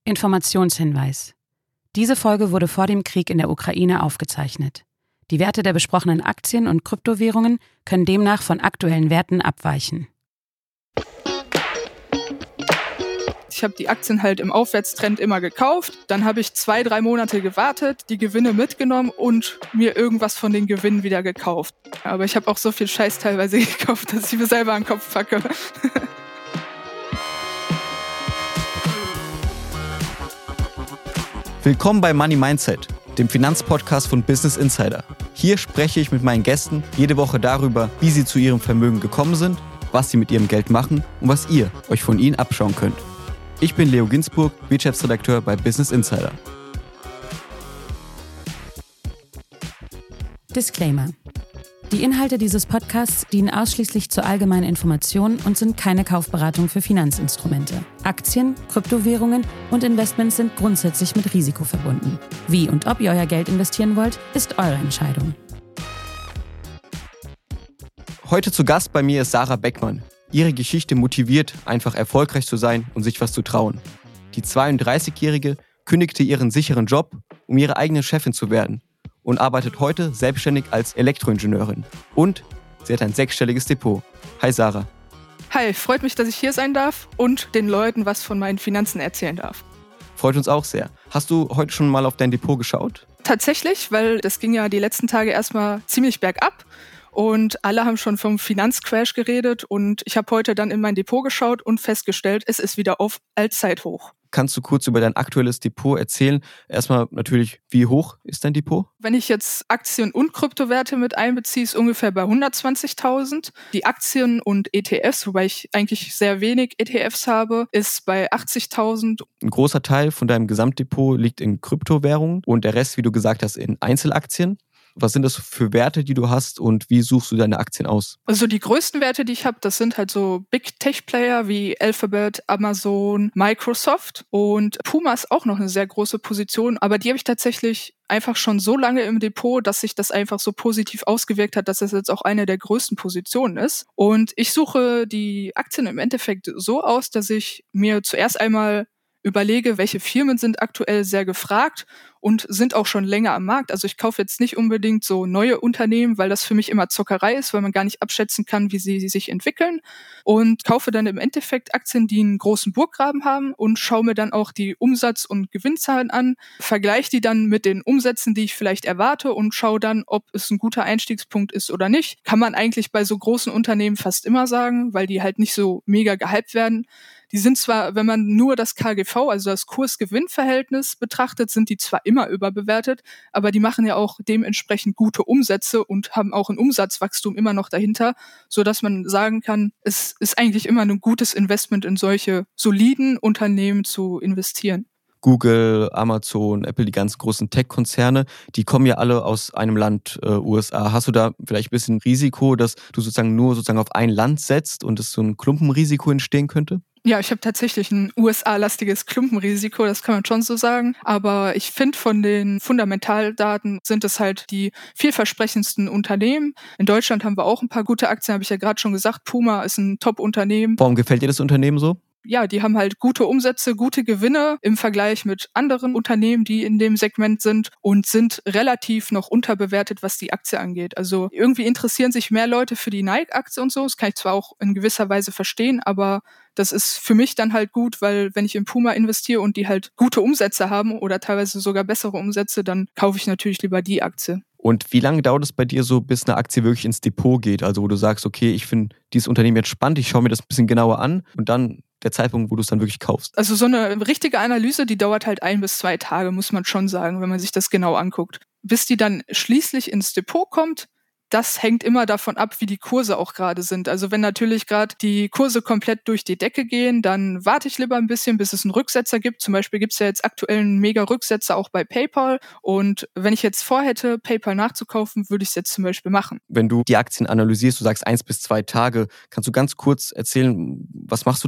Informationshinweis. Diese Folge wurde vor dem Krieg in der Ukraine aufgezeichnet. Die Werte der besprochenen Aktien und Kryptowährungen können demnach von aktuellen Werten abweichen. Ich habe die Aktien halt im Aufwärtstrend immer gekauft. Dann habe ich 2-3 Monate gewartet, die Gewinne mitgenommen und mir irgendwas von den Gewinnen wieder gekauft. Aber ich habe auch so viel Scheiß teilweise gekauft, dass ich mir selber an den Kopf packe. Willkommen bei Money Mindset, dem Finanzpodcast von Business Insider. Hier spreche ich mit meinen Gästen jede Woche darüber, wie sie zu ihrem Vermögen gekommen sind, was sie mit ihrem Geld machen und was ihr euch von ihnen abschauen könnt. Ich bin Leo Ginsburg, Wirtschaftsredakteur bei Business Insider. Disclaimer. Die Inhalte dieses Podcasts dienen ausschließlich zur allgemeinen Information und sind keine Kaufberatung für Finanzinstrumente. Aktien, Kryptowährungen und Investments sind grundsätzlich mit Risiko verbunden. Wie und ob ihr euer Geld investieren wollt, ist eure Entscheidung. Heute zu Gast bei mir ist Sarah Beckmann. Ihre Geschichte motiviert, einfach erfolgreich zu sein und sich was zu trauen. Die 32-Jährige kündigte ihren sicheren Job, um ihre eigene Chefin zu werden und arbeitet heute selbstständig als Elektroingenieurin. Und sie hat ein 6-stelliges Depot. Hi Sarah. Hi, freut mich, dass ich hier sein darf und den Leuten was von meinen Finanzen erzählen darf. Freut uns auch sehr. Hast du heute schon mal auf dein Depot geschaut? Tatsächlich, weil das ging ja die letzten Tage erstmal ziemlich bergab. Und alle haben schon vom Finanzcrash geredet und ich habe heute dann in mein Depot geschaut und festgestellt, es ist wieder auf Allzeithoch. Kannst du kurz über dein aktuelles Depot erzählen? Erstmal natürlich, wie hoch ist dein Depot? Wenn ich jetzt Aktien und Kryptowerte mit einbeziehe, ist ungefähr bei 120.000. Die Aktien und ETFs, wobei ich eigentlich sehr wenig ETFs habe, ist bei 80.000. Ein großer Teil von deinem Gesamtdepot liegt in Kryptowährungen und der Rest, wie du gesagt hast, in Einzelaktien. Was sind das für Werte, die du hast und wie suchst du deine Aktien aus? Also die größten Werte, die ich habe, das sind halt so Big Tech Player wie Alphabet, Amazon, Microsoft und Puma ist auch noch eine sehr große Position, aber die habe ich tatsächlich einfach schon so lange im Depot, dass sich das einfach so positiv ausgewirkt hat, dass das jetzt auch eine der größten Positionen ist. Und ich suche die Aktien im Endeffekt so aus, dass ich mir zuerst einmal überlege, welche Firmen sind aktuell sehr gefragt und sind auch schon länger am Markt. Also ich kaufe jetzt nicht unbedingt so neue Unternehmen, weil das für mich immer Zockerei ist, weil man gar nicht abschätzen kann, wie sie sich entwickeln. Und kaufe dann im Endeffekt Aktien, die einen großen Burggraben haben und schaue mir dann auch die Umsatz- und Gewinnzahlen an, vergleiche die dann mit den Umsätzen, die ich vielleicht erwarte und schaue dann, ob es ein guter Einstiegspunkt ist oder nicht. Kann man eigentlich bei so großen Unternehmen fast immer sagen, weil die halt nicht so mega gehypt werden. Die sind zwar, wenn man nur das KGV, also das Kurs-Gewinn-Verhältnis betrachtet, sind die zwar immer überbewertet, aber die machen ja auch dementsprechend gute Umsätze und haben auch ein Umsatzwachstum immer noch dahinter, sodass man sagen kann, es ist eigentlich immer ein gutes Investment in solche soliden Unternehmen zu investieren. Google, Amazon, Apple, die ganz großen Tech-Konzerne, die kommen ja alle aus einem Land, USA. Hast du da vielleicht ein bisschen Risiko, dass du nur auf ein Land setzt und es so ein Klumpenrisiko entstehen könnte? Ja, ich habe tatsächlich ein USA-lastiges Klumpenrisiko, das kann man schon so sagen. Aber ich finde, von den Fundamentaldaten sind es halt die vielversprechendsten Unternehmen. In Deutschland haben wir auch ein paar gute Aktien, habe ich ja gerade schon gesagt. Puma ist ein Top-Unternehmen. Warum gefällt dir das Unternehmen so? Ja, die haben halt gute Umsätze, gute Gewinne im Vergleich mit anderen Unternehmen, die in dem Segment sind und sind relativ noch unterbewertet, was die Aktie angeht. Also irgendwie interessieren sich mehr Leute für die Nike-Aktie und so. Das kann ich zwar auch in gewisser Weise verstehen, aber das ist für mich dann halt gut, weil wenn ich in Puma investiere und die halt gute Umsätze haben oder teilweise sogar bessere Umsätze, dann kaufe ich natürlich lieber die Aktie. Und wie lange dauert es bei dir so, bis eine Aktie wirklich ins Depot geht? Also wo du sagst, okay, ich finde dieses Unternehmen jetzt spannend, ich schaue mir das ein bisschen genauer an und dann der Zeitpunkt, wo du es dann wirklich kaufst? Also so eine richtige Analyse, die dauert halt 1 bis 2 Tage, muss man schon sagen, wenn man sich das genau anguckt. Bis die dann schließlich ins Depot kommt, das hängt immer davon ab, wie die Kurse auch gerade sind. Also wenn natürlich gerade die Kurse komplett durch die Decke gehen, dann warte ich lieber ein bisschen, bis es einen Rücksetzer gibt. Zum Beispiel gibt es ja jetzt aktuell einen Mega-Rücksetzer auch bei PayPal. Und wenn ich jetzt vorhätte, PayPal nachzukaufen, würde ich es jetzt zum Beispiel machen. Wenn du die Aktien analysierst, du sagst 1 bis 2 Tage, kannst du ganz kurz erzählen, was machst du da?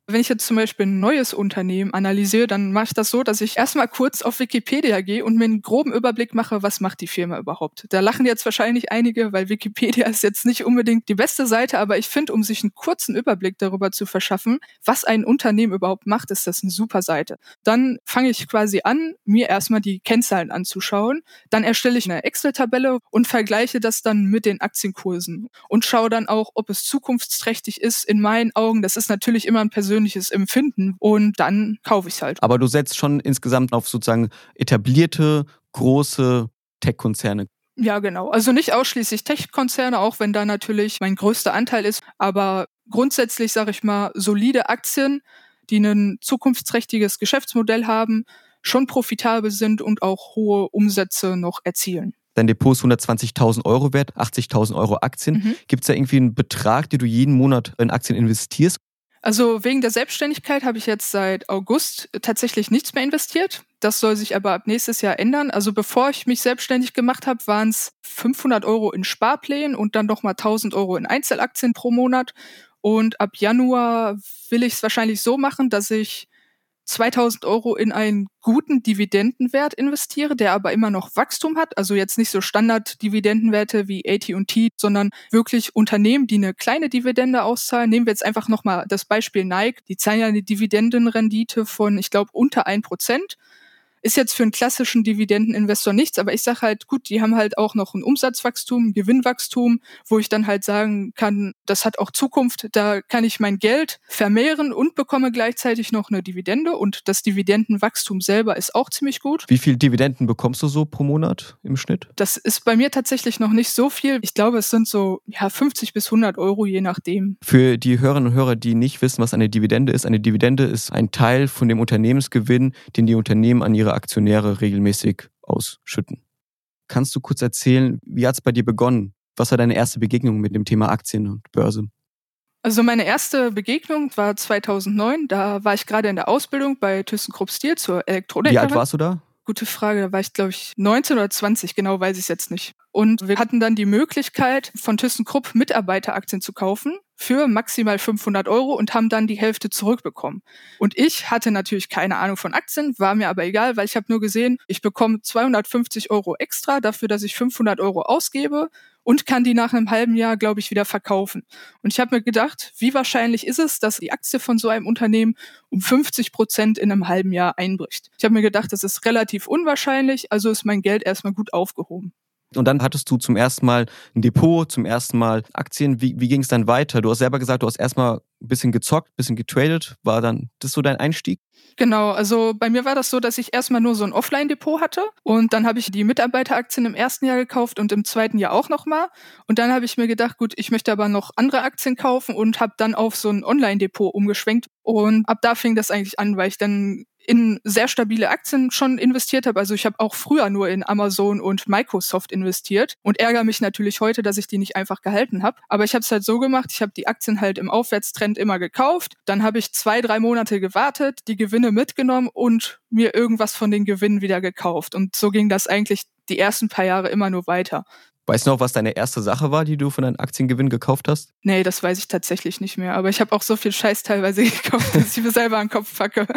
Wenn ich jetzt zum Beispiel ein neues Unternehmen analysiere, dann mache ich das so, dass ich erstmal kurz auf Wikipedia gehe und mir einen groben Überblick mache, was macht die Firma überhaupt. Da lachen jetzt wahrscheinlich einige, weil Wikipedia ist jetzt nicht unbedingt die beste Seite, aber ich finde, um sich einen kurzen Überblick darüber zu verschaffen, was ein Unternehmen überhaupt macht, ist das eine super Seite. Dann fange ich quasi an, mir erstmal die Kennzahlen anzuschauen. Dann erstelle ich eine Excel-Tabelle und vergleiche das dann mit den Aktienkursen und schaue dann auch, ob es zukunftsträchtig ist. In meinen Augen, das ist natürlich immer ein persönliches Empfinden und dann kaufe ich es halt. Aber du setzt schon insgesamt auf sozusagen etablierte, große Tech-Konzerne. Ja, genau. Also nicht ausschließlich Tech-Konzerne, auch wenn da natürlich mein größter Anteil ist. Aber grundsätzlich, sage ich mal, solide Aktien, die ein zukunftsträchtiges Geschäftsmodell haben, schon profitabel sind und auch hohe Umsätze noch erzielen. Dein Depot ist 120.000 Euro wert, 80.000 Euro Aktien. Gibt es da irgendwie einen Betrag, den du jeden Monat in Aktien investierst? Also wegen der Selbstständigkeit habe ich jetzt seit August tatsächlich nichts mehr investiert. Das soll sich aber ab nächstes Jahr ändern. Also bevor ich mich selbstständig gemacht habe, waren es 500 Euro in Sparplänen und dann nochmal 1.000 Euro in Einzelaktien pro Monat. Und ab Januar will ich es wahrscheinlich so machen, dass ich 2.000 Euro in einen guten Dividendenwert investiere, der aber immer noch Wachstum hat. Also jetzt nicht so Standard-Dividendenwerte wie AT&T, sondern wirklich Unternehmen, die eine kleine Dividende auszahlen. Nehmen wir jetzt einfach nochmal das Beispiel Nike. Die zahlen ja eine Dividendenrendite von, ich glaube, unter 1%. Ist jetzt für einen klassischen Dividendeninvestor nichts, aber ich sage halt, gut, die haben halt auch noch ein Umsatzwachstum, ein Gewinnwachstum, wo ich dann halt sagen kann, das hat auch Zukunft, da kann ich mein Geld vermehren und bekomme gleichzeitig noch eine Dividende und das Dividendenwachstum selber ist auch ziemlich gut. Wie viel Dividenden bekommst du so pro Monat im Schnitt? Das ist bei mir tatsächlich noch nicht so viel. Ich glaube, es sind so 50 bis 100 Euro, je nachdem. Für die Hörerinnen und Hörer, die nicht wissen, was eine Dividende ist ein Teil von dem Unternehmensgewinn, den die Unternehmen an ihre Aktionäre regelmäßig ausschütten. Kannst du kurz erzählen, wie hat es bei dir begonnen? Was war deine erste Begegnung mit dem Thema Aktien und Börse? Also meine erste Begegnung war 2009. Da war ich gerade in der Ausbildung bei ThyssenKrupp Steel zur Elektronikerin. Wie alt warst du da? Gute Frage, da war ich, glaube ich, 19 oder 20, genau weiß ich es jetzt nicht. Und wir hatten dann die Möglichkeit, von ThyssenKrupp Mitarbeiteraktien zu kaufen für maximal 500 Euro und haben dann die Hälfte zurückbekommen. Und ich hatte natürlich keine Ahnung von Aktien, war mir aber egal, weil ich habe nur gesehen, ich bekomme 250 Euro extra dafür, dass ich 500 Euro ausgebe und kann die nach einem halben Jahr, glaube ich, wieder verkaufen. Und ich habe mir gedacht, wie wahrscheinlich ist es, dass die Aktie von so einem Unternehmen um 50% in einem halben Jahr einbricht? Ich habe mir gedacht, das ist relativ unwahrscheinlich, also ist mein Geld erstmal gut aufgehoben. Und dann hattest du zum ersten Mal ein Depot, zum ersten Mal Aktien. Wie ging es dann weiter? Du hast selber gesagt, du hast erstmal ein bisschen gezockt, ein bisschen getradet. War dann das so dein Einstieg? Genau, also bei mir war das so, dass ich erstmal nur so ein Offline-Depot hatte und dann habe ich die Mitarbeiteraktien im ersten Jahr gekauft und im zweiten Jahr auch nochmal. Und dann habe ich mir gedacht, gut, ich möchte aber noch andere Aktien kaufen und habe dann auf so ein Online-Depot umgeschwenkt. Und ab da fing das eigentlich an, weil ich dann in sehr stabile Aktien schon investiert habe. Also ich habe auch früher nur in Amazon und Microsoft investiert und ärgere mich natürlich heute, dass ich die nicht einfach gehalten habe. Aber ich habe es halt so gemacht, ich habe die Aktien halt im Aufwärtstrend immer gekauft. Dann habe ich 2-3 Monate gewartet, die Gewinne mitgenommen und mir irgendwas von den Gewinnen wieder gekauft. Und so ging das eigentlich die ersten paar Jahre immer nur weiter. Weißt du noch, was deine erste Sache war, die du von deinem Aktiengewinn gekauft hast? Nee, das weiß ich tatsächlich nicht mehr. Aber ich habe auch so viel Scheiß teilweise gekauft, dass ich mir selber an den Kopf packe.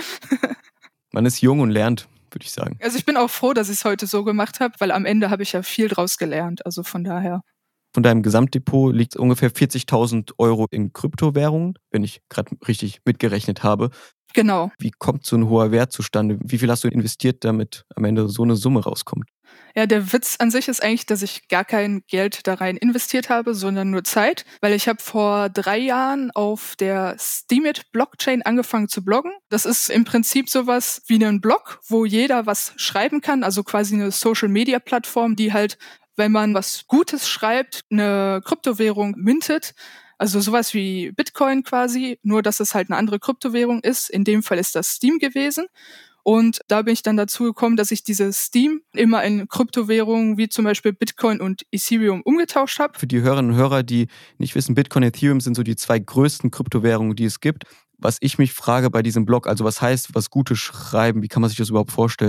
Man ist jung und lernt, würde ich sagen. Also ich bin auch froh, dass ich es heute so gemacht habe, weil am Ende habe ich ja viel draus gelernt. Also von daher. Von deinem Gesamtdepot liegt ungefähr 40.000 Euro in Kryptowährungen, wenn ich gerade richtig mitgerechnet habe. Genau. Wie kommt so ein hoher Wert zustande? Wie viel hast du investiert, damit am Ende so eine Summe rauskommt? Ja, der Witz an sich ist eigentlich, dass ich gar kein Geld da rein investiert habe, sondern nur Zeit, weil ich habe vor 3 Jahren auf der Steemit-Blockchain angefangen zu bloggen. Das ist im Prinzip sowas wie ein Blog, wo jeder was schreiben kann, also quasi eine Social-Media-Plattform, die halt, wenn man was Gutes schreibt, eine Kryptowährung mintet. Also sowas wie Bitcoin quasi, nur dass es halt eine andere Kryptowährung ist. In dem Fall ist das Steem gewesen. Und da bin ich dann dazu gekommen, dass ich diese Steem immer in Kryptowährungen wie zum Beispiel Bitcoin und Ethereum umgetauscht habe. Für die Hörerinnen und Hörer, die nicht wissen, Bitcoin und Ethereum sind so die 2 größten Kryptowährungen, die es gibt. Was ich mich frage bei diesem Blog, also was heißt, was Gutes schreiben, wie kann man sich das überhaupt vorstellen?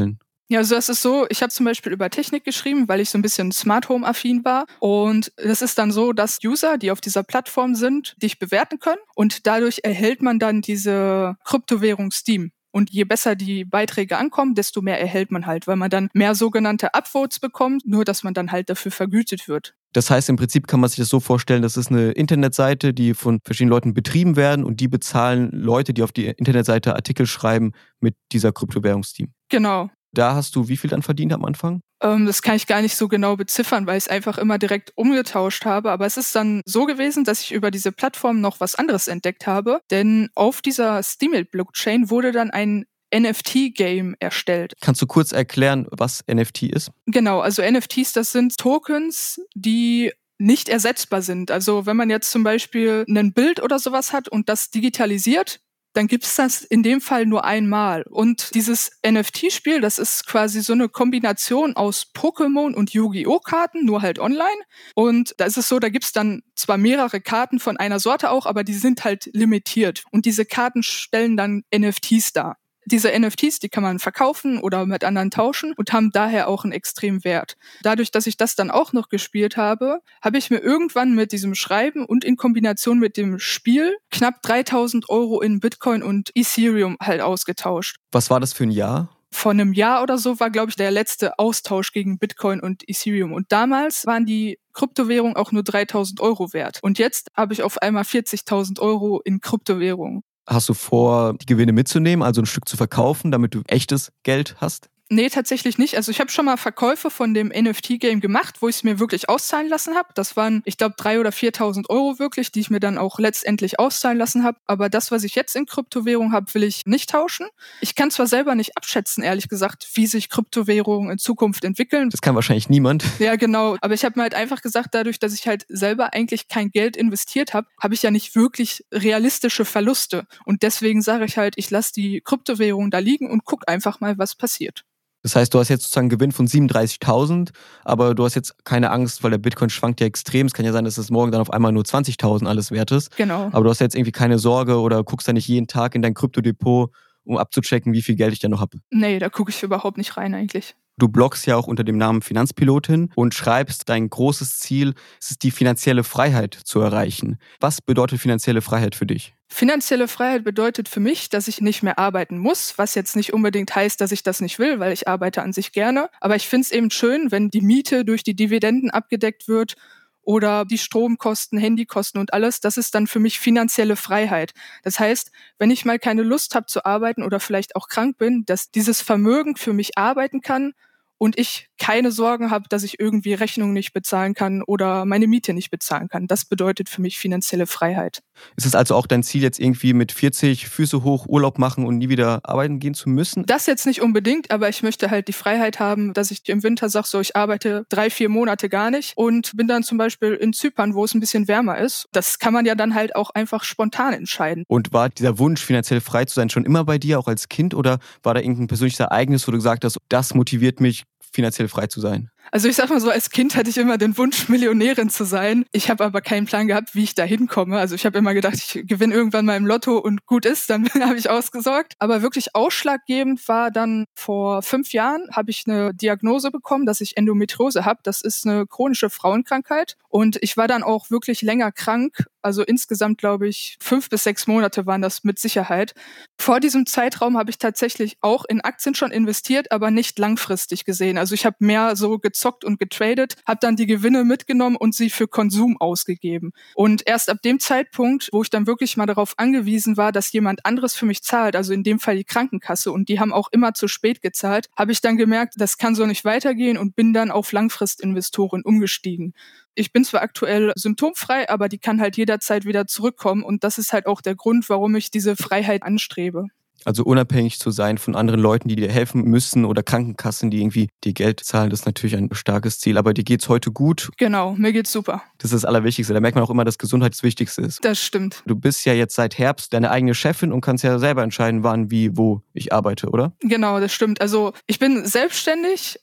Ja, also das ist so, ich habe zum Beispiel über Technik geschrieben, weil ich so ein bisschen Smart Home affin war. Und das ist dann so, dass User, die auf dieser Plattform sind, dich bewerten können. Und dadurch erhält man dann diese Kryptowährung Steam. Und je besser die Beiträge ankommen, desto mehr erhält man halt, weil man dann mehr sogenannte Upvotes bekommt, nur dass man dann halt dafür vergütet wird. Das heißt, im Prinzip kann man sich das so vorstellen, das ist eine Internetseite, die von verschiedenen Leuten betrieben werden und die bezahlen Leute, die auf die Internetseite Artikel schreiben mit dieser Kryptowährung Steam. Genau. Da hast du wie viel dann verdient am Anfang? Das kann ich gar nicht so genau beziffern, weil ich es einfach immer direkt umgetauscht habe. Aber es ist dann so gewesen, dass ich über diese Plattform noch was anderes entdeckt habe. Denn auf dieser Steemit-Blockchain wurde dann ein NFT-Game erstellt. Kannst du kurz erklären, was NFT ist? Genau, also NFTs, das sind Tokens, die nicht ersetzbar sind. Also wenn man jetzt zum Beispiel ein Bild oder sowas hat und das digitalisiert, dann gibt's das in dem Fall nur einmal. Und dieses NFT-Spiel, das ist quasi so eine Kombination aus Pokémon und Yu-Gi-Oh! Karten, nur halt online. Und da ist es so, da gibt's dann zwar mehrere Karten von einer Sorte auch, aber die sind halt limitiert. Und diese Karten stellen dann NFTs dar. Diese NFTs, die kann man verkaufen oder mit anderen tauschen und haben daher auch einen extremen Wert. Dadurch, dass ich das dann auch noch gespielt habe, habe ich mir irgendwann mit diesem Schreiben und in Kombination mit dem Spiel knapp 3.000 € in Bitcoin und Ethereum halt ausgetauscht. Was war das für ein Jahr? Vor einem Jahr oder so war, glaube ich, der letzte Austausch gegen Bitcoin und Ethereum. Und damals waren die Kryptowährungen auch nur 3.000 € wert. Und jetzt habe ich auf einmal 40.000 € in Kryptowährungen. Hast du vor, die Gewinne mitzunehmen, also ein Stück zu verkaufen, damit du echtes Geld hast? Nee, tatsächlich nicht. Also ich habe schon mal Verkäufe von dem NFT-Game gemacht, wo ich es mir wirklich auszahlen lassen habe. Das waren, ich glaube, 3.000 oder 4.000 € wirklich, die ich mir dann auch letztendlich auszahlen lassen habe. Aber das, was ich jetzt in Kryptowährung habe, will ich nicht tauschen. Ich kann zwar selber nicht abschätzen, ehrlich gesagt, wie sich Kryptowährungen in Zukunft entwickeln. Das kann wahrscheinlich niemand. Ja, genau. Aber ich habe mir halt einfach gesagt, dadurch, dass ich halt selber eigentlich kein Geld investiert habe, habe ich ja nicht wirklich realistische Verluste. Und deswegen sage ich halt, ich lasse die Kryptowährung da liegen und guck einfach mal, was passiert. Das heißt, du hast jetzt sozusagen einen Gewinn von 37.000, aber du hast jetzt keine Angst, weil der Bitcoin schwankt ja extrem. Es kann ja sein, dass es morgen dann auf einmal nur 20.000 alles wert ist. Genau. Aber du hast jetzt irgendwie keine Sorge oder guckst da nicht jeden Tag in dein Kryptodepot, um abzuchecken, wie viel Geld ich da noch habe. Nee, da gucke ich überhaupt nicht rein eigentlich. Du bloggst ja auch unter dem Namen Finanzpilotin und schreibst, dein großes Ziel ist es, die finanzielle Freiheit zu erreichen. Was bedeutet finanzielle Freiheit für dich? Finanzielle Freiheit bedeutet für mich, dass ich nicht mehr arbeiten muss, was jetzt nicht unbedingt heißt, dass ich das nicht will, weil ich arbeite an sich gerne. Aber ich finde es eben schön, wenn die Miete durch die Dividenden abgedeckt wird oder die Stromkosten, Handykosten und alles. Das ist dann für mich finanzielle Freiheit. Das heißt, wenn ich mal keine Lust habe zu arbeiten oder vielleicht auch krank bin, dass dieses Vermögen für mich arbeiten kann und ich keine Sorgen habe, dass ich irgendwie Rechnungen nicht bezahlen kann oder meine Miete nicht bezahlen kann. Das bedeutet für mich finanzielle Freiheit. Ist es also auch dein Ziel, jetzt irgendwie mit 40 Füße hoch Urlaub machen und nie wieder arbeiten gehen zu müssen? Das jetzt nicht unbedingt, aber ich möchte halt die Freiheit haben, dass ich im Winter sage, so ich arbeite 3-4 Monate gar nicht und bin dann zum Beispiel in Zypern, wo es ein bisschen wärmer ist. Das kann man ja dann halt auch einfach spontan entscheiden. Und war dieser Wunsch, finanziell frei zu sein, schon immer bei dir, auch als Kind? Oder war da irgendein persönliches Ereignis, wo du gesagt hast, das motiviert mich, finanziell frei zu sein? Also ich sag mal so, als Kind hatte ich immer den Wunsch, Millionärin zu sein. Ich habe aber keinen Plan gehabt, wie ich da hinkomme. Also ich habe immer gedacht, ich gewinne irgendwann mal im Lotto und gut ist, dann habe ich ausgesorgt. Aber wirklich ausschlaggebend war dann vor 5 Jahren, habe ich eine Diagnose bekommen, dass ich Endometriose habe. Das ist eine chronische Frauenkrankheit. Und ich war dann auch wirklich länger krank. Also insgesamt, glaube ich, 5 bis 6 Monate waren das mit Sicherheit. Vor diesem Zeitraum habe ich tatsächlich auch in Aktien schon investiert, aber nicht langfristig gesehen. Also ich habe mehr so gezockt und getradet, habe dann die Gewinne mitgenommen und sie für Konsum ausgegeben. Und erst ab dem Zeitpunkt, wo ich dann wirklich mal darauf angewiesen war, dass jemand anderes für mich zahlt, also in dem Fall die Krankenkasse, und die haben auch immer zu spät gezahlt, habe ich dann gemerkt, das kann so nicht weitergehen und bin dann auf Langfristinvestoren umgestiegen. Ich bin zwar aktuell symptomfrei, aber die kann halt jederzeit wieder zurückkommen und das ist halt auch der Grund, warum ich diese Freiheit anstrebe. Also unabhängig zu sein von anderen Leuten, die dir helfen müssen oder Krankenkassen, die irgendwie dir Geld zahlen, das ist natürlich ein starkes Ziel. Aber dir geht's heute gut? Genau, mir geht's super. Das ist das Allerwichtigste. Da merkt man auch immer, dass Gesundheit das Wichtigste ist. Das stimmt. Du bist ja jetzt seit Herbst deine eigene Chefin und kannst ja selber entscheiden, wann, wie, wo ich arbeite, oder? Genau, das stimmt. Also ich bin selbstständig,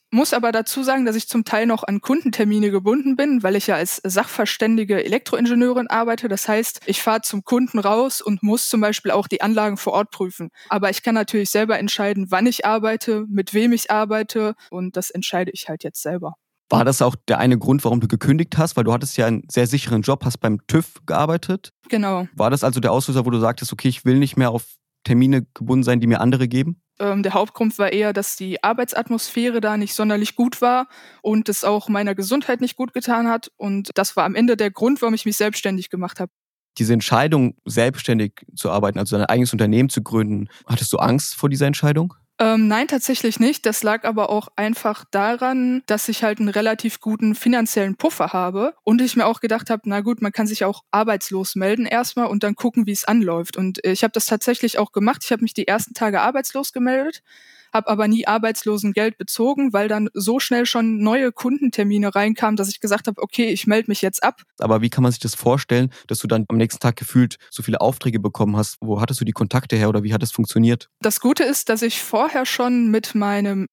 Muss aber dazu sagen, dass ich zum Teil noch an Kundentermine gebunden bin, weil ich ja als sachverständige Elektroingenieurin arbeite. Das heißt, ich fahre zum Kunden raus und muss zum Beispiel auch die Anlagen vor Ort prüfen. Aber ich kann natürlich selber entscheiden, wann ich arbeite, mit wem ich arbeite und das entscheide ich halt jetzt selber. War das auch der eine Grund, warum du gekündigt hast? Weil du hattest ja einen sehr sicheren Job, hast beim TÜV gearbeitet. Genau. War das also der Auslöser, wo du sagtest, okay, ich will nicht mehr auf Termine gebunden sein, die mir andere geben? Der Hauptgrund war eher, dass die Arbeitsatmosphäre da nicht sonderlich gut war und es auch meiner Gesundheit nicht gut getan hat. Und das war am Ende der Grund, warum ich mich selbstständig gemacht habe. Diese Entscheidung, selbstständig zu arbeiten, also dein eigenes Unternehmen zu gründen, hattest du Angst vor dieser Entscheidung? Nein, tatsächlich nicht. Das lag aber auch einfach daran, dass ich halt einen relativ guten finanziellen Puffer habe und ich mir auch gedacht habe, na gut, man kann sich auch arbeitslos melden erstmal und dann gucken, wie es anläuft. Und ich habe das tatsächlich auch gemacht. Ich habe mich die ersten Tage arbeitslos gemeldet, habe aber nie Arbeitslosengeld bezogen, weil dann so schnell schon neue Kundentermine reinkamen, dass ich gesagt habe, okay, ich melde mich jetzt ab. Aber wie kann man sich das vorstellen, dass du dann am nächsten Tag gefühlt so viele Aufträge bekommen hast? Wo hattest du die Kontakte her oder wie hat das funktioniert? Das Gute ist, dass ich vorher schon mit meinem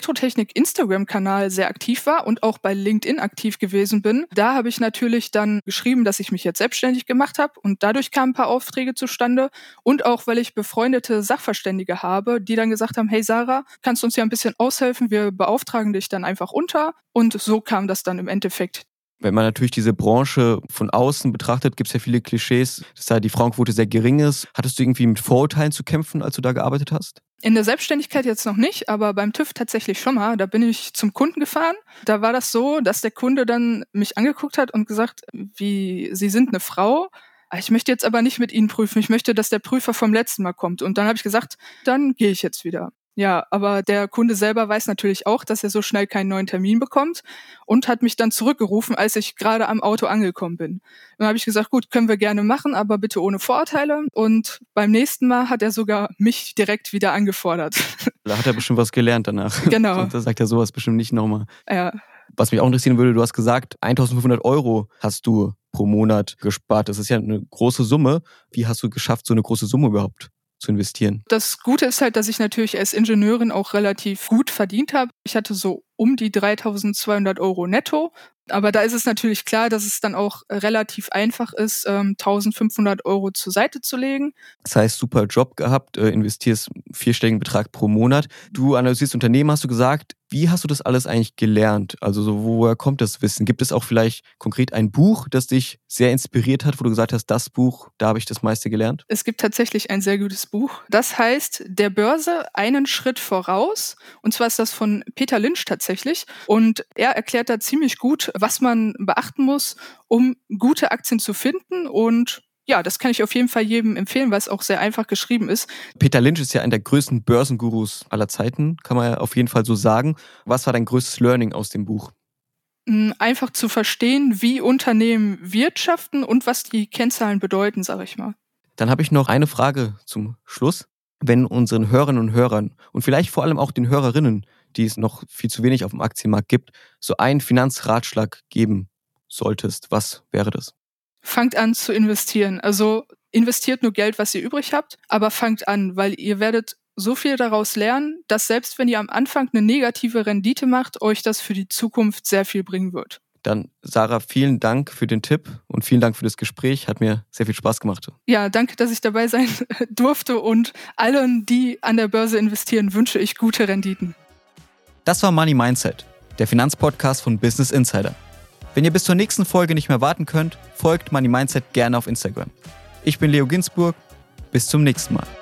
Elektrotechnik-Instagram-Kanal sehr aktiv war und auch bei LinkedIn aktiv gewesen bin. Da habe ich natürlich dann geschrieben, dass ich mich jetzt selbstständig gemacht habe und dadurch kamen ein paar Aufträge zustande und auch, weil ich befreundete Sachverständige habe, die dann gesagt haben, hey Sarah, kannst du uns ja ein bisschen aushelfen, wir beauftragen dich dann einfach unter und so kam das dann im Endeffekt. Wenn man natürlich diese Branche von außen betrachtet, gibt es ja viele Klischees, dass da die Frauenquote sehr gering ist. Hattest du irgendwie mit Vorurteilen zu kämpfen, als du da gearbeitet hast? In der Selbstständigkeit jetzt noch nicht, aber beim TÜV tatsächlich schon mal. Da bin ich zum Kunden gefahren. Da war das so, dass der Kunde dann mich angeguckt hat und gesagt, wie, Sie sind eine Frau. Ich möchte jetzt aber nicht mit Ihnen prüfen. Ich möchte, dass der Prüfer vom letzten Mal kommt. Und dann habe ich gesagt, dann gehe ich jetzt wieder. Ja, aber der Kunde selber weiß natürlich auch, dass er so schnell keinen neuen Termin bekommt und hat mich dann zurückgerufen, als ich gerade am Auto angekommen bin. Dann habe ich gesagt, gut, können wir gerne machen, aber bitte ohne Vorurteile. Und beim nächsten Mal hat er sogar mich direkt wieder angefordert. Da hat er bestimmt was gelernt danach. Genau. Da sagt er sowas bestimmt nicht nochmal. Ja. Was mich auch interessieren würde, du hast gesagt, 1.500 € hast du pro Monat gespart. Das ist ja eine große Summe. Wie hast du geschafft, so eine große Summe überhaupt zu investieren? Das Gute ist halt, dass ich natürlich als Ingenieurin auch relativ gut verdient habe. Ich hatte so um die 3.200 € netto. Aber da ist es natürlich klar, dass es dann auch relativ einfach ist, 1.500 € zur Seite zu legen. Das heißt, super Job gehabt, investierst einen vierstelligen Betrag pro Monat. Du analysierst Unternehmen, hast du gesagt. Wie hast du das alles eigentlich gelernt? Also so, woher kommt das Wissen? Gibt es auch vielleicht konkret ein Buch, das dich sehr inspiriert hat, wo du gesagt hast, das Buch, da habe ich das meiste gelernt? Es gibt tatsächlich ein sehr gutes Buch. Das heißt, der Börse einen Schritt voraus. Und zwar ist das von Peter Lynch tatsächlich. Und er erklärt da ziemlich gut, was man beachten muss, um gute Aktien zu finden. Und ja, das kann ich auf jeden Fall jedem empfehlen, weil es auch sehr einfach geschrieben ist. Peter Lynch ist ja einer der größten Börsengurus aller Zeiten, kann man ja auf jeden Fall so sagen. Was war dein größtes Learning aus dem Buch? Einfach zu verstehen, wie Unternehmen wirtschaften und was die Kennzahlen bedeuten, sage ich mal. Dann habe ich noch eine Frage zum Schluss. Wenn unseren Hörerinnen und Hörern und vielleicht vor allem auch den Hörerinnen, die es noch viel zu wenig auf dem Aktienmarkt gibt, so einen Finanzratschlag geben solltest, was wäre das? Fangt an zu investieren. Also investiert nur Geld, was ihr übrig habt, aber fangt an, weil ihr werdet so viel daraus lernen, dass selbst wenn ihr am Anfang eine negative Rendite macht, euch das für die Zukunft sehr viel bringen wird. Dann, Sarah, vielen Dank für den Tipp und vielen Dank für das Gespräch. Hat mir sehr viel Spaß gemacht. Ja, danke, dass ich dabei sein durfte und allen, die an der Börse investieren, wünsche ich gute Renditen. Das war Money Mindset, der Finanzpodcast von Business Insider. Wenn ihr bis zur nächsten Folge nicht mehr warten könnt, folgt Money Mindset gerne auf Instagram. Ich bin Leo Ginsburg. Bis zum nächsten Mal.